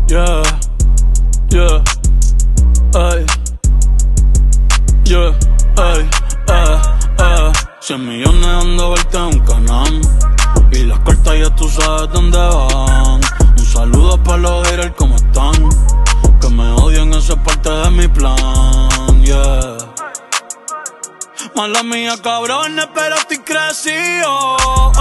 Yeah, yeah, ay, yeah, ay, 100 millones dando vueltas en un canal y las cartas ya tú sabes dónde van. Un saludo para los haters, ¿cómo están? Que me odian, eso es parte de mi plan, yeah. Mala mía, cabrones, pero estoy crecido.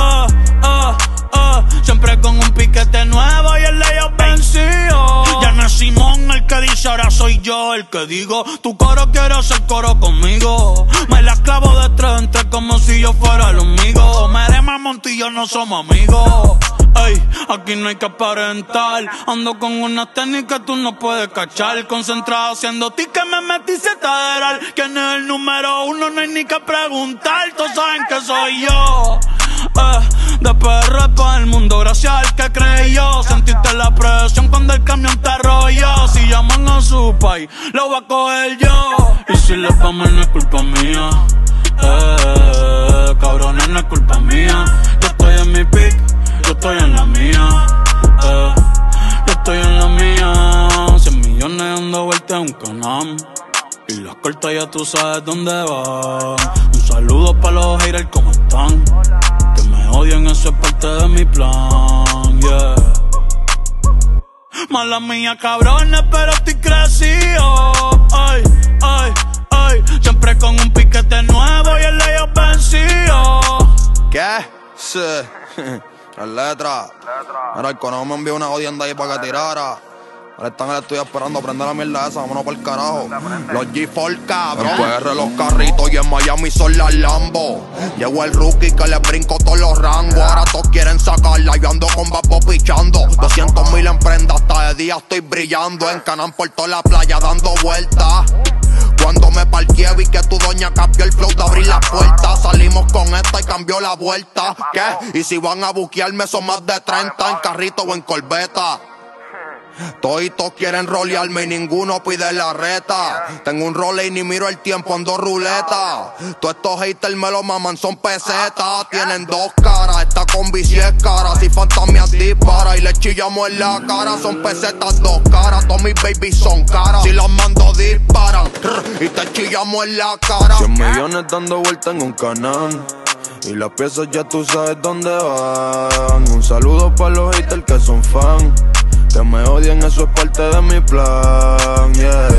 Siempre con un piquete nuevo y el layout vencido. Ya no es Simón el que dice, ahora soy yo el que digo. Tu coro quiere hacer coro conmigo. Me la clavo de tres en tres como si yo fuera el amigo. Merema Montillo, no somos amigos. Ey, aquí no hay que aparentar. Ando con una técnica que tú no puedes cachar. Concentrado haciendo ti que me metí cetaderal. ¿Quién es el número uno? No hay ni que preguntar. Todos saben que soy yo. De PR para el mundo, gracias al que creyó. Sentiste la presión cuando el camión te arrolló. Si llaman a su país, lo voy a coger yo. Y si le va mal no es culpa mía. Cabrones, no es culpa mía. Yo estoy en mi pick, yo estoy en la mía. Yo estoy en la mía. 100 millones dando vueltas en un canal y las cortas ya tú sabes dónde van. Un saludo para los haters, ¿cómo están? Que me odian, eso es parte de mi plan, yeah. Mala mía, cabrones, pero estoy crecido. Ay, ay, ay. Siempre con un piquete nuevo y el layout vencido. ¿Qué? Sí. Las letras. Mira, el conejo me envió una jodienda ahí para que tirara. Ahora están en el estudio esperando, prende la mierda esa, vámonos para el carajo. Los G4, cabrón. En PR los carritos y en Miami son las Lambo. Llegó el rookie que le brinco todos los rangos. Ahora todos quieren sacarla, yo ando con Bapo pichando. 200,000 en prenda, hasta de día estoy brillando. En Canán por toda la playa dando vueltas. Cuando me parqué vi que tu doña cambió el flow de abrir la puerta. Salimos con esta y cambió la vuelta. ¿Qué? Y si van a buquearme son más de 30 en carrito o en corbeta. Toditos quieren rolearme y ninguno pide la reta. Tengo un role y ni miro el tiempo, ando ruleta. Todos estos haters me lo maman, son pesetas. Tienen dos caras, esta combi si es cara. Si fantasmias dispara y le chillamos en la cara. Son pesetas dos caras, todos mis babies son caras. Si las mando disparan y te chillamos en la cara. 100 millones dando vueltas en un canal y las piezas ya tú sabes dónde van. Un saludo para los haters que son fan. Que me odian, eso es parte de mi plan, yeah.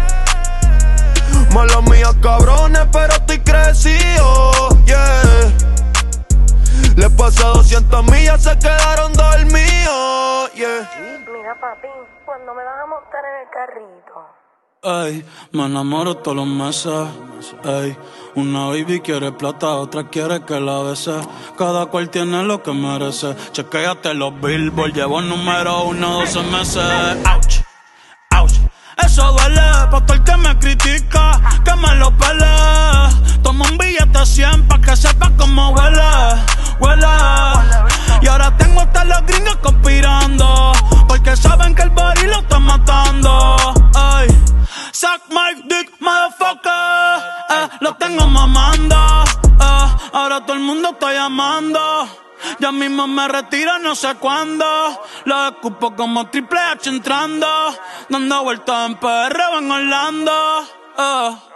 Mala mía, cabrones, pero estoy crecido, yeah. Les pasé 200 millas, se quedaron dormidos, yeah. Mira, papi, ¿cuándo me vas a montar en el carrito? Ay, me enamoro todos los meses. Ay, una baby quiere plata, otra quiere que la bese. Cada cual tiene lo que merece. Chequéate los billboard, llevo número 1 12 meses. Ouch, ouch, eso duele. Pa' todo el que me critica, que me lo pele. Toma un billete 100 pa' que sepa cómo huele, huele. Y ahora tengo hasta los gringos conspirando, porque saben que el body lo está matando. Ay, suck my dick, motherfucker. Lo tengo mamando. Ahora todo el mundo está llamando. Ya mismo me retiro, no sé cuándo. Lo escupo como Triple H entrando, dando vueltas en PR o en Orlando.